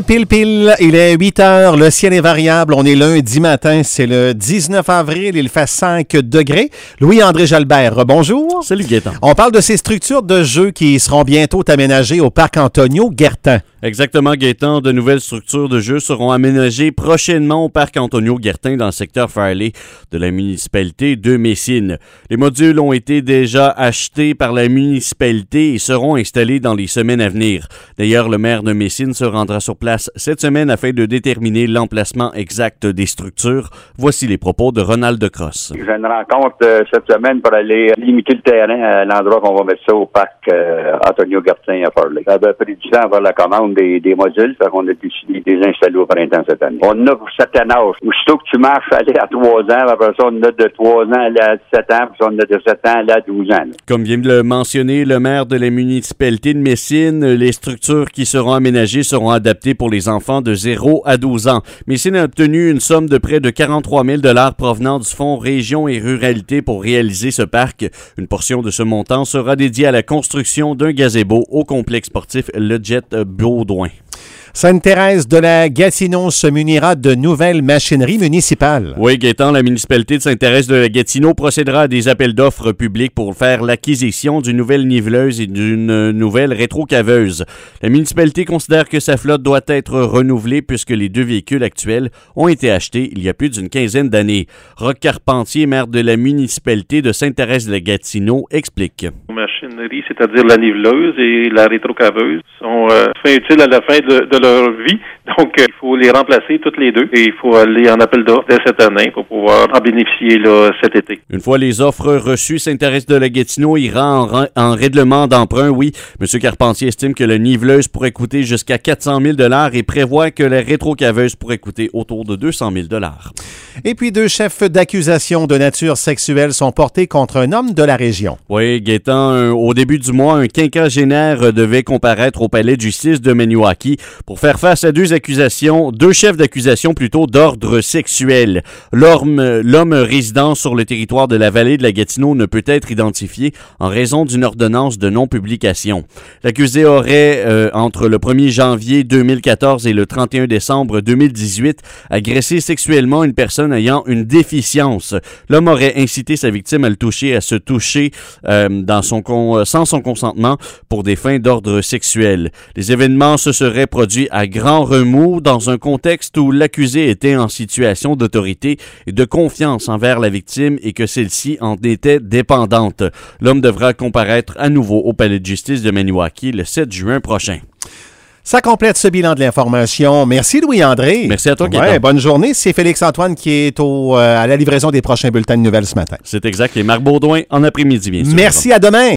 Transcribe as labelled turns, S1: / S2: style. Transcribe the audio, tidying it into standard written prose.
S1: Pile, il est 8 heures, le ciel est variable, on est lundi matin, c'est le 19 avril, il fait 5 degrés. Louis-André Jalbert, bonjour.
S2: Salut Gaétan.
S1: On parle de ces structures de jeux qui seront bientôt aménagées au parc Antonio Guertin.
S2: Exactement, Gaétan. De nouvelles structures de jeux seront aménagées prochainement au parc Antonio Guertin dans le secteur Farley de la municipalité de Messine. Les modules ont été déjà achetés par la municipalité et seront installés dans les semaines à venir. D'ailleurs, le maire de Messine se rendra sur place cette semaine afin de déterminer l'emplacement exact des structures. Voici les propos de Ronald de Crosse.
S3: J'ai une rencontre cette semaine pour aller limiter le terrain à l'endroit qu'on va mettre ça au parc Antonio Guertin à Farley. Ça avait pris du temps à avoir la commande des modules, fait qu'on a décidé de les installer au printemps cette année. On en a pour certain âge. Aussitôt que tu marches, aller à 3 ans, après ça, on en a de 3 ans, aller à 7 ans, puis on en a de 7 ans, aller à 12 ans. Là.
S2: Comme vient de le mentionner le maire de la municipalité de Messine, les structures qui seront aménagées seront adaptées pour les enfants de 0 à 12 ans. Messine a obtenu une somme de près de 43 000 $ provenant du Fonds Région et Ruralité pour réaliser ce parc. Une portion de ce montant sera dédiée à la construction d'un gazebo au complexe sportif Le Jet Baudouin.
S1: Sainte-Thérèse de la Gatineau se munira de nouvelles machineries municipales.
S2: Oui, Gaétan, la municipalité de Sainte-Thérèse de la Gatineau procédera à des appels d'offres publics pour faire l'acquisition d'une nouvelle niveleuse et d'une nouvelle rétrocaveuse. La municipalité considère que sa flotte doit être renouvelée puisque les 2 véhicules actuels ont été achetés il y a plus d'une quinzaine d'années. Roch Carpentier, maire de la municipalité de Sainte-Thérèse de la Gatineau, explique.
S4: Les machineries, c'est-à-dire la niveleuse et la rétrocaveuse, sont fin utiles à la fin de leur vie. Donc, il faut les remplacer toutes les deux et il faut aller en appel d'offres dès cette année pour pouvoir en bénéficier là, cet été.
S2: Une fois les offres reçues, Sainte-Thérèse de la Gatineau ira en règlement d'emprunt, oui. M. Carpentier estime que la niveleuse pourrait coûter jusqu'à 400 000 $ et prévoit que la rétrocaveuse pourrait coûter autour de 200 000 $.
S1: Et puis 2 chefs d'accusation de nature sexuelle sont portés contre un homme de la région.
S2: Oui, Gaétan, au début du mois, un quinquagénaire devait comparaître au palais de justice de Maniwaki pour faire face à 2 chefs d'accusation plutôt d'ordre sexuel. L'homme résidant sur le territoire de la vallée de la Gatineau ne peut être identifié en raison d'une ordonnance de non-publication. L'accusé aurait, entre le 1er janvier 2014 et le 31 décembre 2018, agressé sexuellement une personne ayant une déficience. L'homme aurait incité sa victime à se toucher sans son consentement pour des fins d'ordre sexuel. Les événements se seraient produits à grand remous dans un contexte où l'accusé était en situation d'autorité et de confiance envers la victime et que celle-ci en était dépendante. L'homme devra comparaître à nouveau au palais de justice de Maniwaki le 7 juin prochain.
S1: Ça complète ce bilan de l'information. Merci Louis-André.
S2: Merci à toi, Gaétan.
S1: Ouais, bonne journée. C'est Félix-Antoine qui est à la livraison des prochains bulletins de nouvelles ce matin.
S2: C'est exact. Et Marc Baudouin en après-midi, bien sûr.
S1: Merci, à demain.